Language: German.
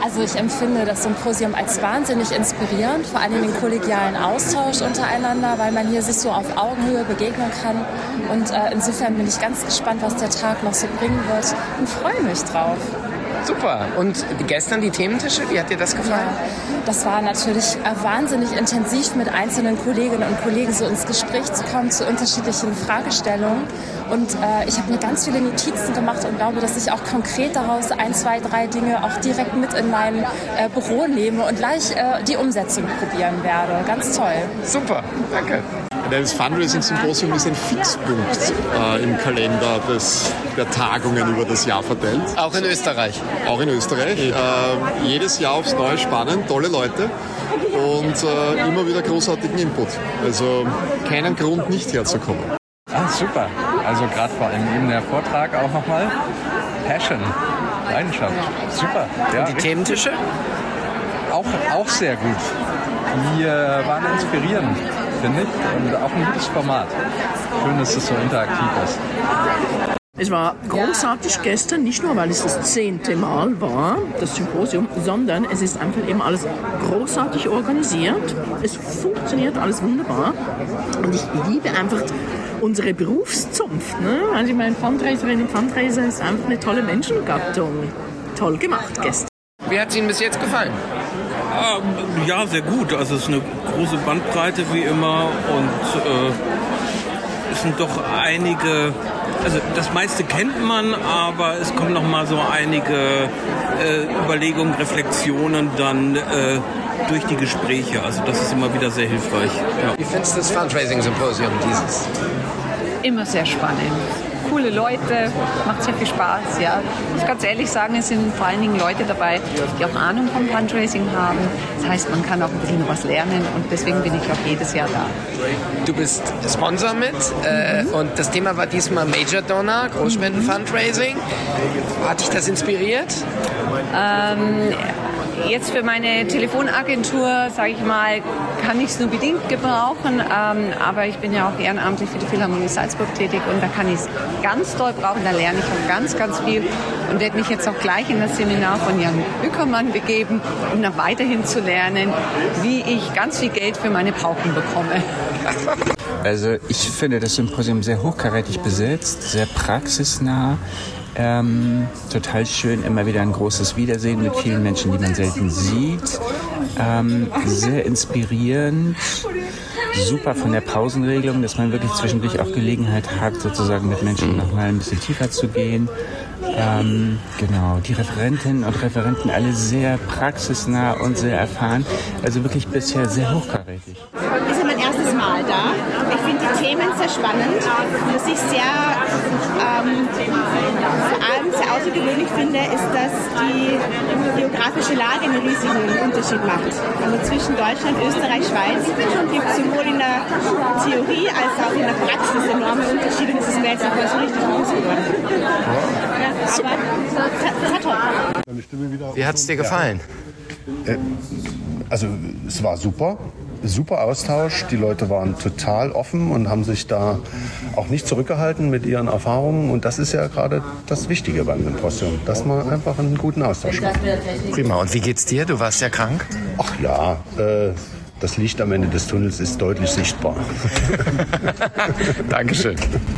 Also ich empfinde das Symposium als wahnsinnig inspirierend, vor allem den kollegialen Austausch untereinander, weil man hier sich so auf Augenhöhe begegnen kann. Und insofern bin ich ganz gespannt, was der Tag noch so bringen wird und freue mich drauf. Super. Und gestern die Thementische, wie hat dir das gefallen? Ja, das war natürlich wahnsinnig intensiv, mit einzelnen Kolleginnen und Kollegen so ins Gespräch zu kommen zu unterschiedlichen Fragestellungen. Und ich habe mir ganz viele Notizen gemacht und glaube, dass ich auch konkret daraus 1, 2, 3 Dinge auch direkt mit in mein Büro nehme und gleich die Umsetzung probieren werde. Ganz toll. Super, danke. Das Fundraising-Symposium ist ein Fixpunkt im Kalender der Tagungen über das Jahr verteilt. Auch in Österreich? Auch in Österreich. Jedes Jahr aufs Neue spannend, tolle Leute und immer wieder großartigen Input. Also keinen Grund, nicht herzukommen. Ah, super. Also gerade vor allem eben der Vortrag auch nochmal. Passion, Leidenschaft. Super. Ja, und die Thementische? Auch sehr gut. Die waren inspirierend, finde ich. Und auch ein gutes Format. Schön, dass das so interaktiv ist. Es war großartig gestern, nicht nur, weil es das 10. Mal war, das Symposium, sondern es ist einfach eben alles großartig organisiert. Es funktioniert alles wunderbar. Und ich liebe einfach unsere Berufszunft. Ne? Also ich meine, Fundraiserinnen und Fundraiser ist einfach eine tolle Menschengattung. Toll gemacht gestern. Wie hat es Ihnen bis jetzt gefallen? Ja, sehr gut. Also es ist eine große Bandbreite wie immer und es sind doch einige, also das meiste kennt man, aber es kommen noch mal so einige Überlegungen, Reflexionen dann durch die Gespräche. Also das ist immer wieder sehr hilfreich. Ja. Wie findest du das Fundraising-Symposium dieses? Immer sehr spannend. Coole Leute, macht sehr viel Spaß. Ja. Ich muss ganz ehrlich sagen, es sind vor allen Dingen Leute dabei, die auch Ahnung vom Fundraising haben. Das heißt, man kann auch ein bisschen was lernen und deswegen bin ich auch jedes Jahr da. Du bist Sponsor mit und das Thema war diesmal Major Donor, Großspenden-Fundraising. Hat dich das inspiriert? Jetzt für meine Telefonagentur, sage ich mal, kann ich es nur bedingt gebrauchen, aber ich bin ja auch ehrenamtlich für die Philharmonie Salzburg tätig und da kann ich es ganz doll brauchen, da lerne ich auch ganz, ganz viel und werde mich jetzt auch gleich in das Seminar von Jan Bückermann begeben, um noch weiterhin zu lernen, wie ich ganz viel Geld für meine Pauken bekomme. Also ich finde das Symposium sehr hochkarätig besetzt, sehr praxisnah. Total schön, immer wieder ein großes Wiedersehen mit vielen Menschen, die man selten sieht. Sehr inspirierend. Super von der Pausenregelung, dass man wirklich zwischendurch auch Gelegenheit hat, sozusagen mit Menschen noch mal ein bisschen tiefer zu gehen. Genau, die Referentinnen und Referenten alle sehr praxisnah und sehr erfahren. Also wirklich bisher sehr hochkarätig. Das ist mein erstes Mal da. Ich finde die Themen sehr spannend. Was ich sehr, vor allem sehr außergewöhnlich finde, ist, dass die geografische Lage einen riesigen Unterschied macht. Also zwischen Deutschland, Österreich, Schweiz gibt es sowohl in der Theorie als auch in der Praxis enorme Unterschiede. Das ist mir jetzt auch so richtig bewusst geworden. Aber das war toll. Wie hat es dir gefallen? Also es war super. Super Austausch, die Leute waren total offen und haben sich da auch nicht zurückgehalten mit ihren Erfahrungen und das ist ja gerade das Wichtige beim Symposium, dass man einfach einen guten Austausch macht. Prima, und wie geht's dir? Du warst ja krank? Ach ja, das Licht am Ende des Tunnels ist deutlich sichtbar. Dankeschön.